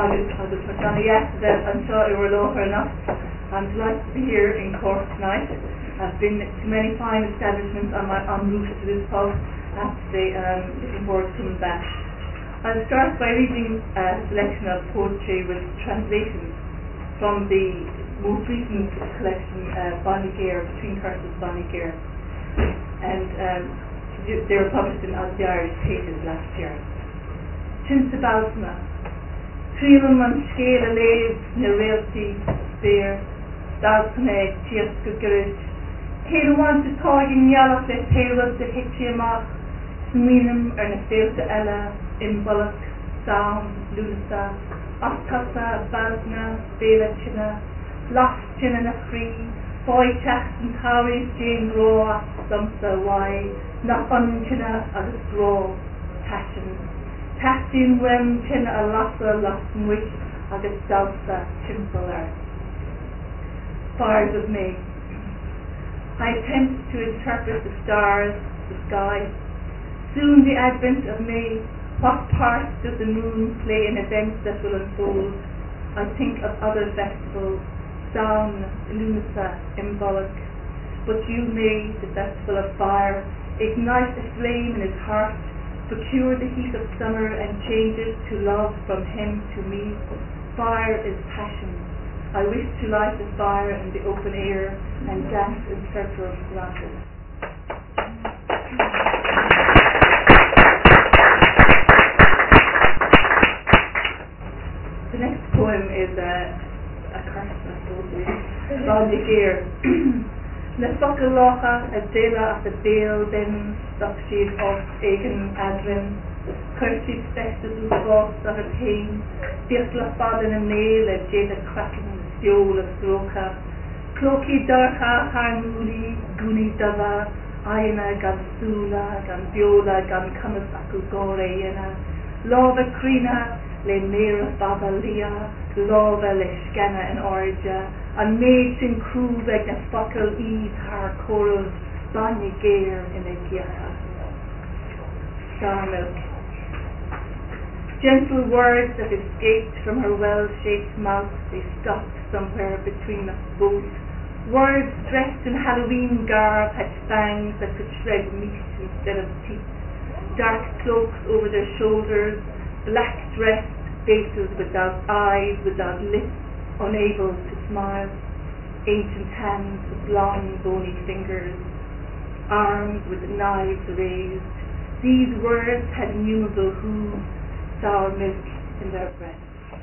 agus mar Johnny yesterday I'm sure it were lower enough. I'm delighted to be here in Cork tonight. I've been to many fine establishments on route to this pub. I have to say looking forward to coming back. I'll start by reading a selection of poetry with translations from the most recent collection, Bonnie Gare, Between Curses, Bonnie Gare, and they were published in the Irish Pages last year. Tinsa Balsma, Trílam an scéal a léib na réaltaí spéir, Dalsna tías go gyrrid, Céilhaint atáigin nealach le tailad de hití amach, Smínam na féalta eile, Imbolach, Sound, Lunasa, Astasa, Balsna, Béla China, Lost China na Free, Boyteach and Tauri, Jane Raw, Sumsa Wai, Nach Unchina, agus Raw, Tashin. Tashin Wem China a Lassa, Lassan Wish, agus Dalsa, Chimpalar. Fires of May. I attempt to interpret the stars, the sky. Soon the advent of May. What part does the moon play in events that will unfold? I think of other festivals, Samhain, Lunasa, Imbolc. But you, May, the festival of fire, ignite a flame in his heart, procure the heat of summer and change it to love from him to me. Fire is passion. I wish to light the fire in the open air and dance in circles round it. The next poem is a curse, I suppose, Bonnie Gare. Na soca lácha a déla at a déal den stock sheet of Egan Adrin, Cursive festus úsás of a pain, Dirtla fadan a nail a jada cracking stiol of stroka, Cloaky darcha harmuli, guni dava, Aina gan sula, gan viola, gan camas acu gore yena, Lava crina, le mera babalia, Lava le scanna in orja, and maids in crew like a focal eve har chorus, Bonnie Gare in a giacha. Star milk. Gentle words that escaped from her well-shaped mouth, they stopped somewhere between us both. Words dressed in Halloween garb had fangs that could shred meat instead of teeth. Dark cloaks over their shoulders, black-dressed faces without eyes, without lips, unable to smile. Ancient hands with long bony fingers, arms with knives raised. These words had innumerable hooves, sour milk in their breath.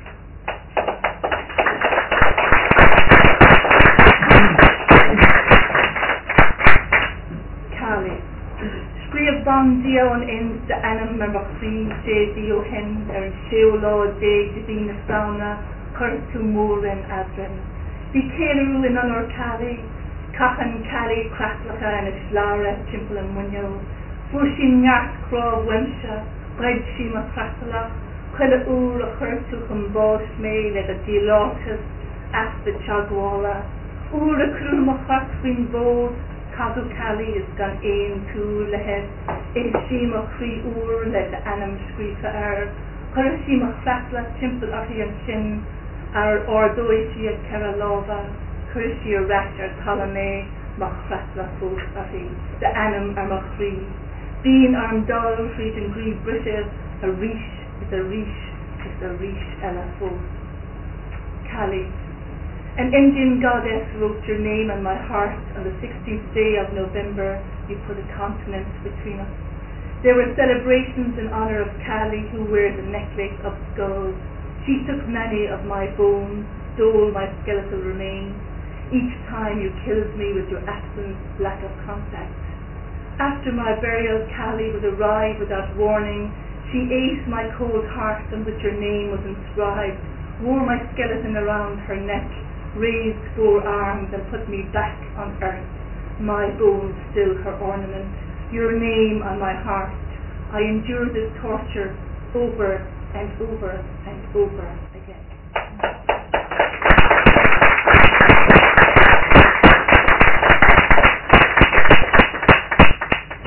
Cali. Scríomh ban dion in de anam marbachri de dio hen sheolo de divina sauna curtu morin adren. Bhí céileú in anor Cali, cachan Cali cracklacha and a slára timple and munyo. Fushim ngat crov wemsha, breid shima cracklach, quella ur a curtu cum bosh me le the dilochus at the chagwala. Ur a cruma crackwin bod, Kagu Cali is gan ein cool lehet, shima cri ur le the anam screefa Curshima crackla timple achi and shin, Ordoisia Keralova, Cursia Rasher Talame, Machrasla Fosati, the Anam Armachri, Bean Arm Dull, Fried and Gree British, a Rish is a Rish is a Rish Ella Fos. Kali. An Indian goddess wrote your name on my heart on the 16th day of November. You put a continent between us. There were celebrations in honor of Kali, who wears a necklace of skulls. She took many of my bones, stole my skeletal remains. Each time you killed me with your absence, lack of contact. After my burial, Kali would arrive without warning. She ate my cold heart on which your name was inscribed, wore my skeleton around her neck, raised 4 arms and put me back on earth. My bones still her ornament, your name on my heart. I endure this torture over and over and over again.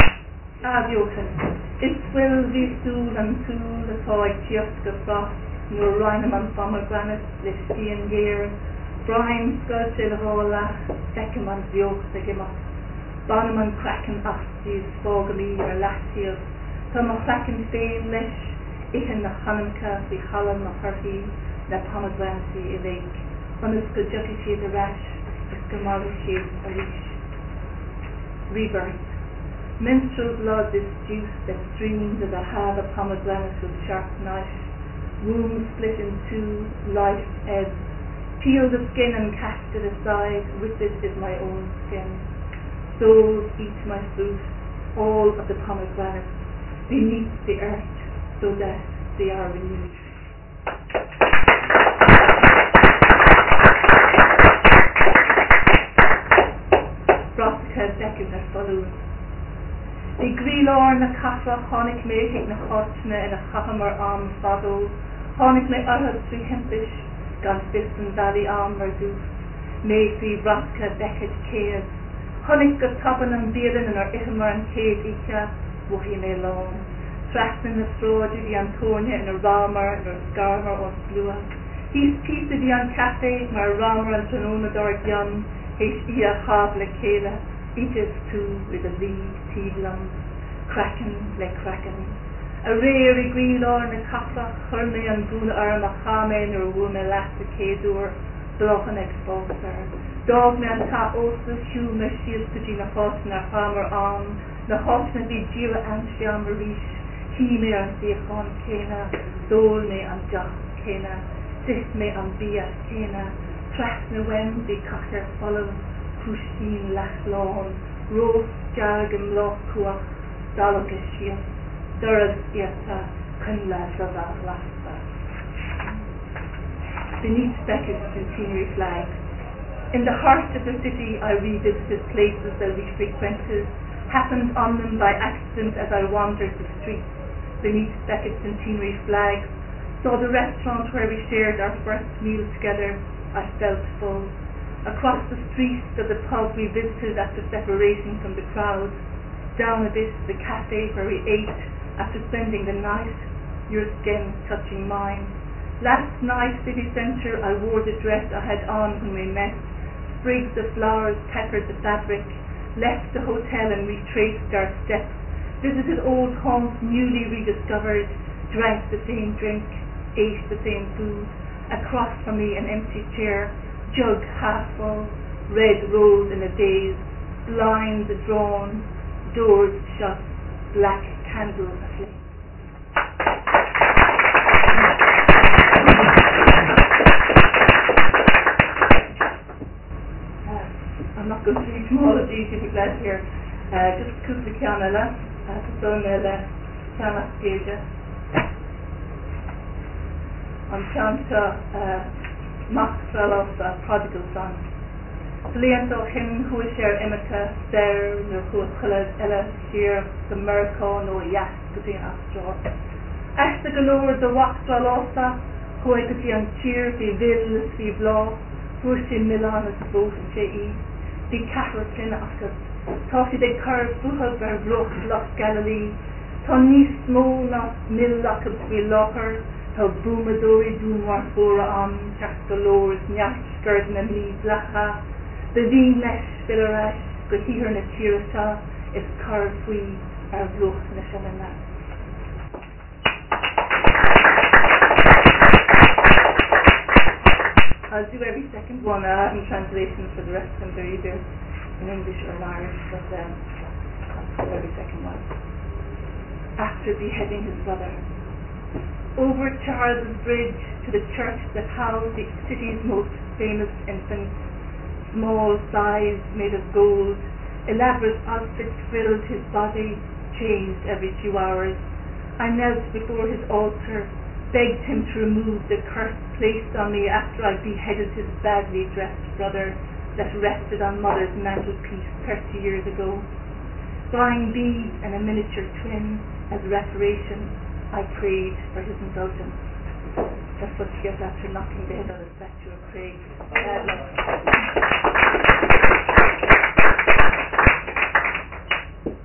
Adiochen. Is will vi sul and sul the toy chiosca frost, no rhinum on pomegranate, liftian gear, Brian Scud Silhola, Beckham on Zioch Sigima, Bonham on Kraken Asties, Fogamy or Latios, Thomas Kraken Fame Lish, Ihan na Hanamka, the Hallam of Herty, na pomegranate i lake, Honusco Jucky Sheet a rash, Escamalo Sheet a leash. Rebirth. Minstrel's blood is juice that streams as I have a pomegranate with sharp knife, womb split in two, life ebbs, peel the skin and cast it aside, with this is my own skin. Souls eat my fruit, all of the pomegranates, beneath the earth, so that they are renewed. Brassica decad na follows. The Grilor na Cafa, Honig me hig na Hotna in a Chahamar am Fado, Honig me Arhad Sri Hempish, Gan Fiston Valley am Merduf, May Sri Brassica decad Caid, Honig go Taban and Beerin in our Ihamar and Caid Ika, Wahi me long, Tractin na Strodi the Antonia in a Ramar and a Skarmar on Slua, He's Pisa the an Cafe, my Ramar and Tronona Dorg Yun, H ia Havle Kela, Eatis too with a league, Teedlum, Kraken, le Kraken. A rare Grilor na Cafa, Hurme and Gula Arma Chame nor Wume Lasta Kedur, Blochen Expulsor. Dog me and Ta Osus, Hume, Shield Pugina Hot na Hammer on, the Hot na the Jira and Shiamarish, He me and Seachon Kena, Dole me and Jock Kena, Sis me and Bia Kena. Track na Wendy Cacher follow Pushteen Lachlawn, Rose Jargam Loch Kuach, Dalogashia, Durad Iata, Kunla Shava Lasta. Beneath Beckett's centenary flags. In the heart of the city I revisited places that we frequented, happened on them by accident as I wandered the streets. Beneath Beckett's centenary flags, saw the restaurant where we shared our first meal together. I felt full. Across the street of the pub we visited after separating from the crowd. Down a bit the cafe where we ate after spending the night, your skin touching mine. Last night, city centre, I wore the dress I had on when we met. Sprigs of flowers peppered the fabric. Left the hotel and retraced our steps. Visited old homes newly rediscovered. Drank the same drink. Ate the same food. Across from me an empty chair, jug half full, red rose in a daze, blinds drawn, doors shut, black candles aflame. I'm not going to read from all of these, you'll be glad to hear. Just because we can, on Chanta Maxwell of Prodigal Son. Blianto him who is share Emeka, there, no who is Chilad Ella, here, the Merco, no Yas, Gudin Astro. Ashta Galore, the Waxwell Osa, who I could see on cheer, the Vil, the Blah, Bursi Milan, as both J.E., the Catherine Ascot, Tossi de Curve, Buhab, Roch, Loch Galilee, Tony Smo, not Mill, Loch, Locher, How Boomadori Doomar Bora on Chastalores, Nyash, Skirtin and Lee Blacha, the Veen Lesh, Villarash, Gahir na Tirata, is Carfui, our Vloch Nashamana. I'll do every second one. I have translations for the rest of them, they're either in English or in Irish, but I'll do every second one. After beheading his brother. Over Charles's Bridge to the church that housed the city's most famous infant, small size, made of gold, elaborate outfits filled his body, changed every few hours. I knelt before his altar, begged him to remove the curse placed on me after I beheaded his badly dressed brother that rested on mother's mantelpiece 30 years ago. Buying beads and a miniature twin as reparation, I prayed for his indulgence. That's what she gets after knocking the head out of the statue of Craig.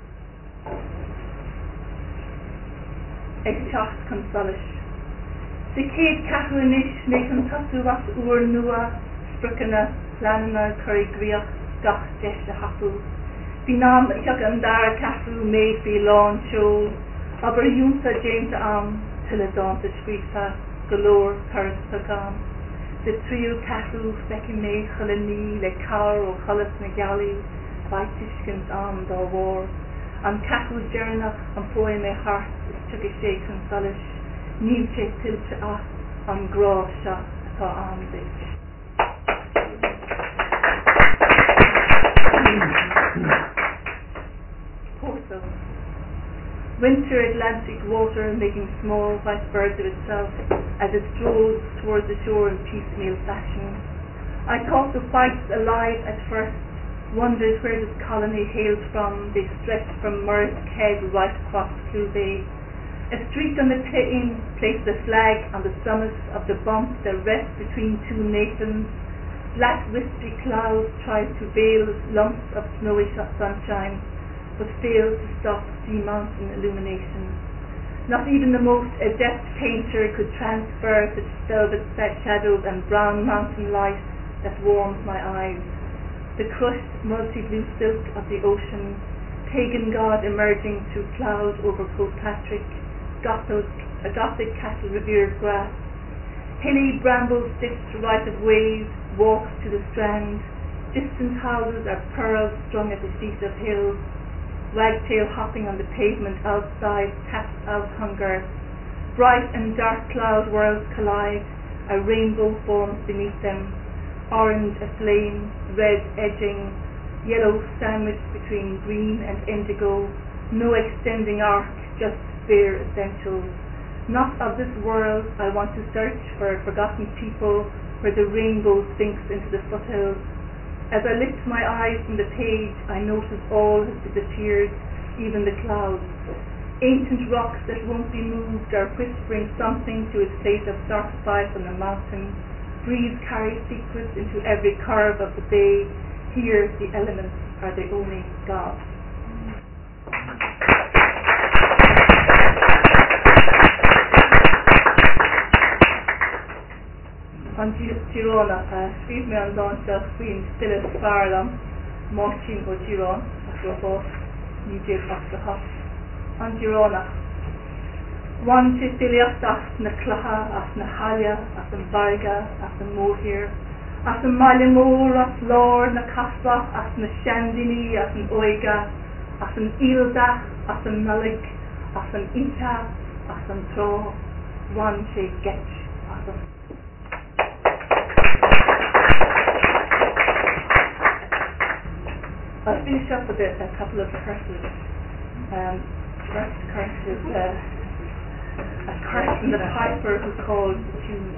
Eich teach consolish. The céad catú inis mé an tasú as uair nua spricana planana currigriach gach deis a hapú. Bhí nám ag an dara catú méid bhí lán seol, aber dúnta James am til a dáanta scrífa golóir thuras pagán. The trio catú feici mé chulaní le car ó cholas na gealaí bhaitiskins am dá war. An catú dearnach an poim mé hart is tugi sé consolis. Níl sé tiltte as an grá seo atá am dit. Porto. Winter Atlantic water making small white birds of itself as it strolls towards the shore in piecemeal fashion. I thought the whites alive at first, wondered where this colony hailed from. They stretched from Murray's Keg right across Clewbay. A street on the plain placed a flag on the summit of the bump that rests between two nations. Black wispy clouds tried to veil lumps of snowy sunshine, but failed to stop sea mountain illumination. Not even the most adept painter could transfer such velvet shadows and brown mountain light that warmed my eyes. The crushed multi-blue silk of the ocean, pagan god emerging through cloud over Kilpatrick, a gothic castle revered grass, hilly brambles stitched right of ways, walks to the strand, distant houses are pearls strung at the feet of hills, wagtail hopping on the pavement outside taps out hunger. Bright and dark cloud worlds collide, a rainbow forms beneath them, orange aflame, red edging, yellow sandwiched between green and indigo, no extending arc, just bare essentials. Not of this world, I want to search for forgotten people where the rainbow sinks into the foothills. As I lift my eyes from the page, I notice all has disappeared, even the clouds. Ancient rocks that won't be moved are whispering something to its place of sacrifice on the mountain. Breeze carries secrets into every curve of the bay. Here the elements are the only gods. An Girona, scríb mé an dáin seach faoin stilas fearlam, Martin ó Girón, a chlubás, ní déag as le has. An Girona. One sé stiliacht as na clutha, as na halia, as an barga, as an móthir, as an mailimór, as lár na casbach, as na shandini, as an oiga, as an ildach, as an nulig, as an ita, as an tró. One sé getch, as an I'll finish up with a couple of curses. First curse is a curse from the piper who called the tune.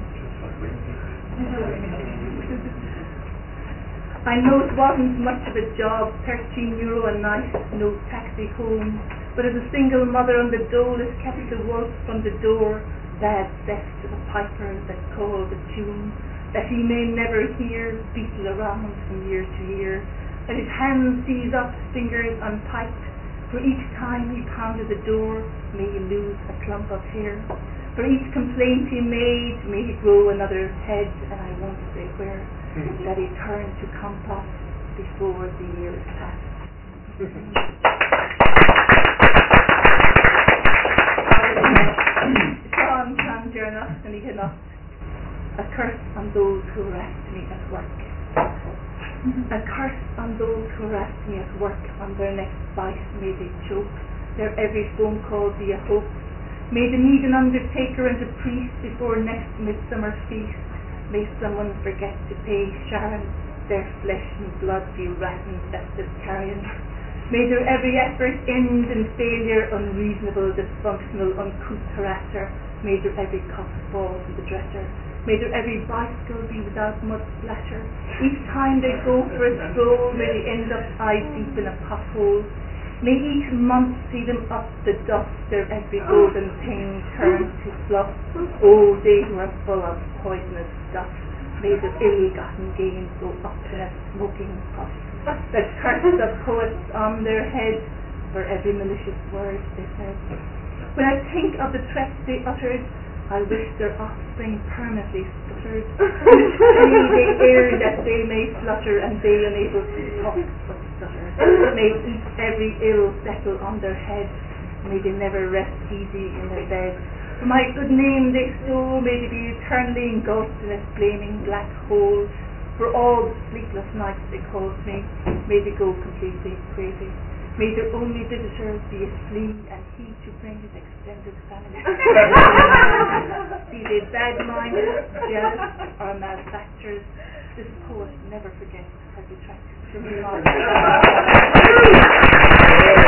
I know it wasn't much of a job, €13 a night, no taxi home, but as a single mother on the dole has kept the wolf from the door, bad theft of a piper that called the tune, that he may never hear, beaten around from year to year. That his hand seize up, fingers unpiped. For each time he pounded the door, may he lose a clump of hair. For each complaint he made, may he grow another head, and I won't say where, that he turn to compost before the year is past. Sean can journal, and he cannot. A curse on those who harassed me at work. A curse on those who harassed me at work. On their next bite may they choke, their every phone call be a hoax. May they need an undertaker and a priest before next midsummer feast. May someone forget to pay Sharon, their flesh and blood be rattened festive carrion. May their every effort end in failure, unreasonable, dysfunctional, uncouth harasser. May their every cup fall from the dresser. May their every bicycle be without mud splatter. Each time they go for a stroll, may they end up eye deep in a pothole. May each month see them up the dust, their every golden thing turn to fluff. Oh, they who are full of poisonous stuff, may their ill-gotten gains go up in a smoking puff. The curse of poets on their head for every malicious word they said. When I think of the threats they uttered, I wish their offspring permanently stuttered. May the air that they may flutter, and they unable to talk but stutter. May each every ill settle on their head. May they never rest easy in their bed. For my good name they stole, may they be eternally engulfed in a flaming black hole. For all the sleepless nights they caused me, may they go completely crazy. May their only visitor be a flea, and he to bring his extended family. Be they bad-minded, jealous, or malefactors, this poet never forgets her detractors from his heart.